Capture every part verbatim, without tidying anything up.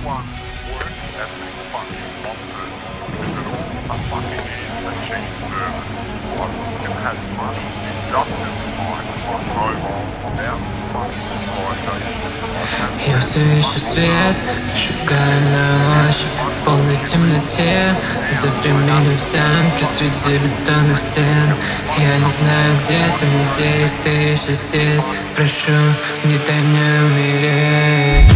one work ethic fucking monsters. If it all a fucking is a cheap service, what can have money justify on mobile without fucking civilization? Я все ищу свет, шагаю на ощупь в полной темноте. Запри меня в замке среди бетонных стен. Я не знаю, где ты, надеюсь, ты еще здесь. Прошу, не дай мне умереть.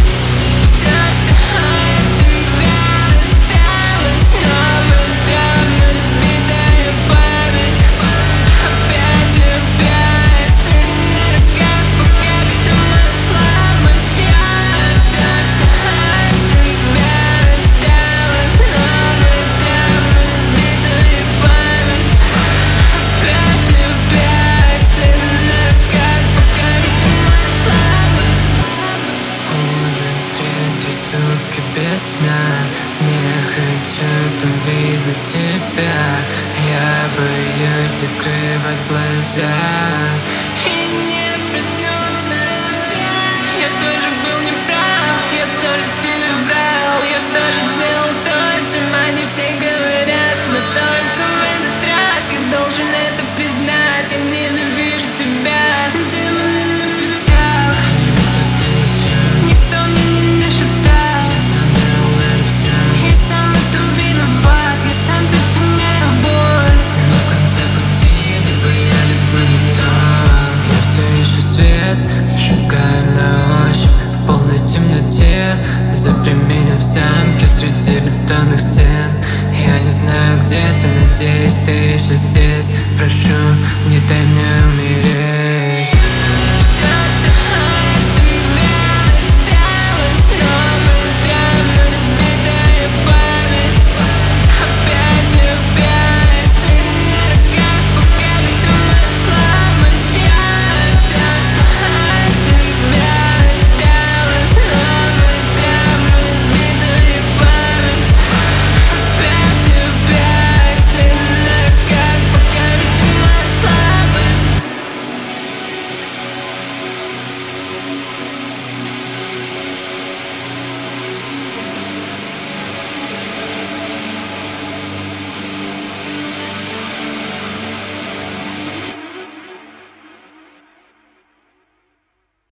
Без сна, не хочу там видеть тебя. Я боюсь закрывать глаза и не проснуться. Я тоже был неправ, я тоже тебе врал. Я тоже делал то, чем они все говорят. Но только в этот раз я должен это признать. Я ненавижу тебя. Демоны на путях, никто мне не нашептал. Шагаю на ощупь в полной темноте. Запри меня в замке среди бетонных стен. Я не знаю, где ты, надеюсь, ты еще здесь. Прошу, не дай мне умереть.